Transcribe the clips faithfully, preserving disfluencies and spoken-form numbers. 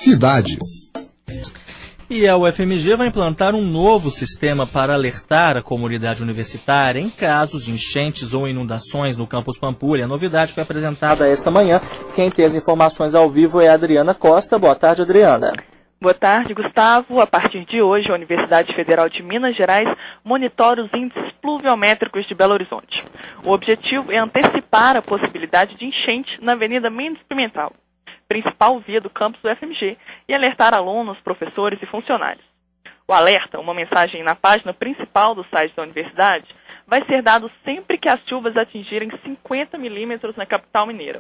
Cidades. E a U F M G vai implantar um novo sistema para alertar a comunidade universitária em casos de enchentes ou inundações no campus Pampulha. A novidade foi apresentada esta manhã. Quem tem as informações ao vivo é a Adriana Costa. Boa tarde, Adriana. Boa tarde, Gustavo. A partir de hoje, a Universidade Federal de Minas Gerais monitora os índices pluviométricos de Belo Horizonte. O objetivo é antecipar a possibilidade de enchente na Avenida Mendes Pimentel, principal via do campus do U F M G, e alertar alunos, professores e funcionários. O alerta, uma mensagem na página principal do site da universidade, vai ser dado sempre que as chuvas atingirem cinquenta milímetros na capital mineira.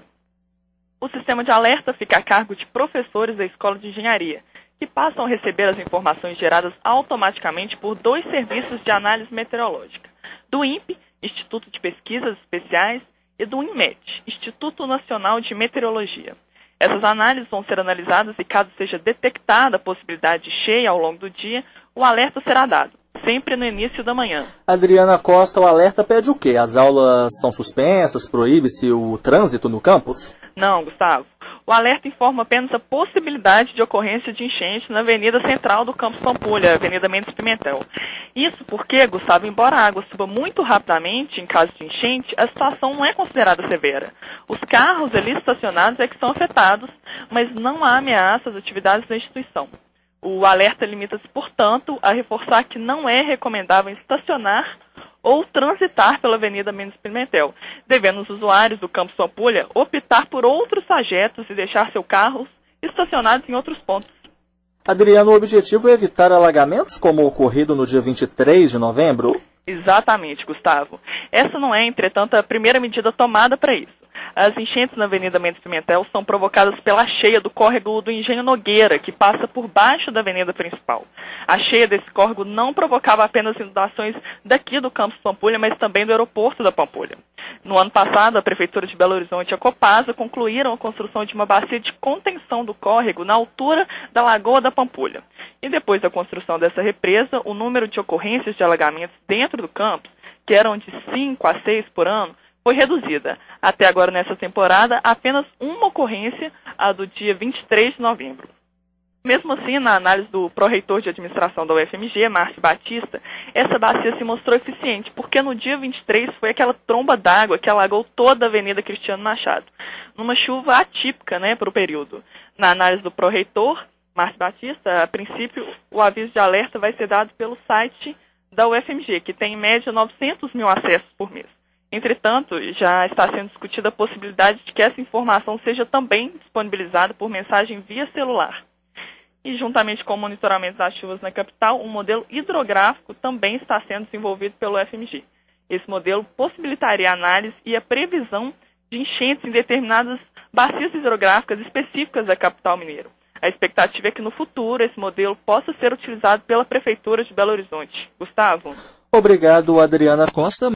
O sistema de alerta fica a cargo de professores da Escola de Engenharia, que passam a receber as informações geradas automaticamente por dois serviços de análise meteorológica, do INPE, Instituto de Pesquisas Especiais, e do INMET, Instituto Nacional de Meteorologia. Essas análises vão ser analisadas e, caso seja detectada a possibilidade de cheia ao longo do dia, o alerta será dado, sempre no início da manhã. Adriana Costa, o alerta pede o quê? As aulas são suspensas? Proíbe-se o trânsito no campus? Não, Gustavo. O alerta informa apenas a possibilidade de ocorrência de enchente na avenida central do campus Pampulha, Avenida Mendes Pimentel. Isso porque, Gustavo, embora a água suba muito rapidamente em caso de enchente, a situação não é considerada severa. Os carros ali estacionados é que são afetados, mas não há ameaça às atividades da instituição. O alerta limita-se, portanto, a reforçar que não é recomendável estacionar ou transitar pela Avenida Mendes Pimentel, devendo os usuários do campus Pampulha optar por outros trajetos e deixar seus carros estacionados em outros pontos. Adriano, o objetivo é evitar alagamentos, como ocorrido no dia vinte e três de novembro? Exatamente, Gustavo. Essa não é, entretanto, a primeira medida tomada para isso. As enchentes na Avenida Mendes Pimentel são provocadas pela cheia do córrego do Engenho Nogueira, que passa por baixo da avenida principal. A cheia desse córrego não provocava apenas inundações daqui do campus Pampulha, mas também do aeroporto da Pampulha. No ano passado, a Prefeitura de Belo Horizonte e a Copasa concluíram a construção de uma bacia de contenção do córrego na altura da Lagoa da Pampulha. E depois da construção dessa represa, o número de ocorrências de alagamentos dentro do campus, que eram de cinco a seis por ano, foi reduzida. Até agora, nessa temporada, apenas uma ocorrência, a do dia vinte e três de novembro. Mesmo assim, na análise do pró-reitor de administração da U F M G, Márcio Batista, essa bacia se mostrou eficiente, porque no dia vinte e três foi aquela tromba d'água que alagou toda a Avenida Cristiano Machado, numa chuva atípica, né, para o período. Na análise do pró-reitor, Márcio Batista, a princípio, o aviso de alerta vai ser dado pelo site da U F M G, que tem em média novecentos mil acessos por mês. Entretanto, já está sendo discutida a possibilidade de que essa informação seja também disponibilizada por mensagem via celular. E, juntamente com o monitoramento das chuvas na capital, um modelo hidrográfico também está sendo desenvolvido pelo U F M G. Esse modelo possibilitaria a análise e a previsão de enchentes em determinadas bacias hidrográficas específicas da capital mineira. A expectativa é que, no futuro, esse modelo possa ser utilizado pela Prefeitura de Belo Horizonte. Gustavo. Obrigado, Adriana Costa.